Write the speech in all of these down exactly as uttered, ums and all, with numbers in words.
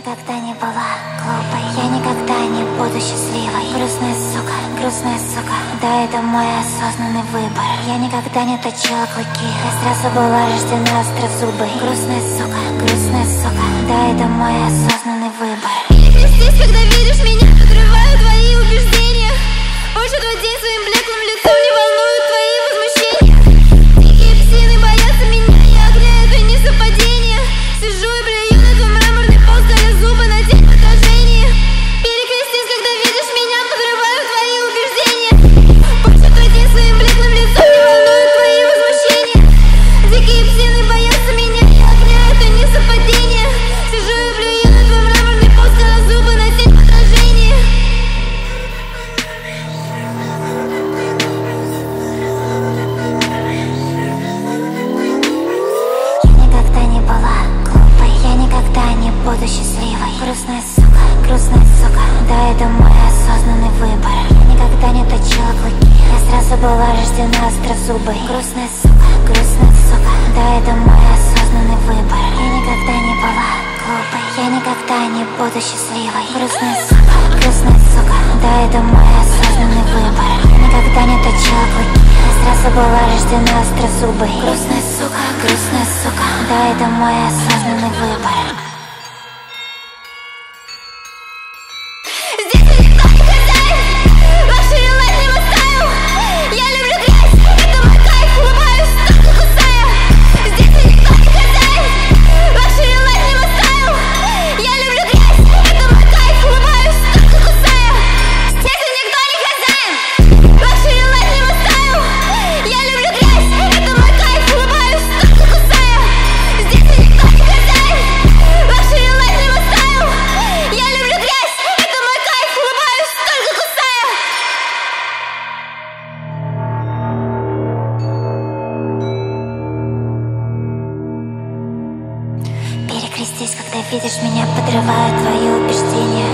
никогда не была глупой, я никогда не буду счастливой. Грустная сука, грустная сука, да, это мой осознанный выбор. Я никогда не точила клыки, я сразу была рождена острозубой. Грустная сука, грустная сука, да, это мой осознанный выбор. Здесь, когда видишь меня, подрываю твои убеждения. Больше твой день своим блеклым лицом не волнуют твои возмущения. Дикие псины боятся меня, я огня, это не совпадение. Сижу и блюю на твой мраморный пол, скаля зубы на тень в отражении. Перекрестись, когда видишь меня, подрываю твои убеждения. Больше твой день своим блеклым лицом не волнуют твои возмущения. Дикие псины боятся меня, я огня, это не совпадение. Сижу и блюю на твой мраморный пол, скаля зубы на тень в отражении. Буду счастливой. Грустная сука, грустная сука, да, это мой осознанный выбор. Я никогда не точила клыки, я сразу была рождена острозубой. Грустная сука, грустная сука, да, это мой осознанный выбор. Я никогда не была глупой, я никогда не буду счастливой. Грустная сука, грустная сука, да, это мой осознанный выбор. Я никогда не точила клыки, я сразу была рождена острозубой. Грустная сука, грустная сука, да, это мой осознанный выбор. Перекрестись, когда видишь меня, подрываю твои убеждения.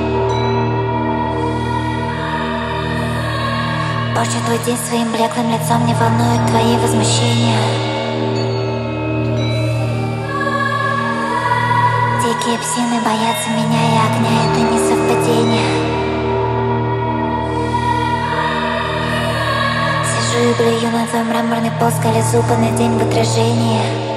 Порчу твой день своим блеклым лицом, не волнуют твои возмущения. Дикие псины боятся меня и огня, это не совпадение. Сижу и блюю на твой мраморный пол, скаля зубы на день в отражении.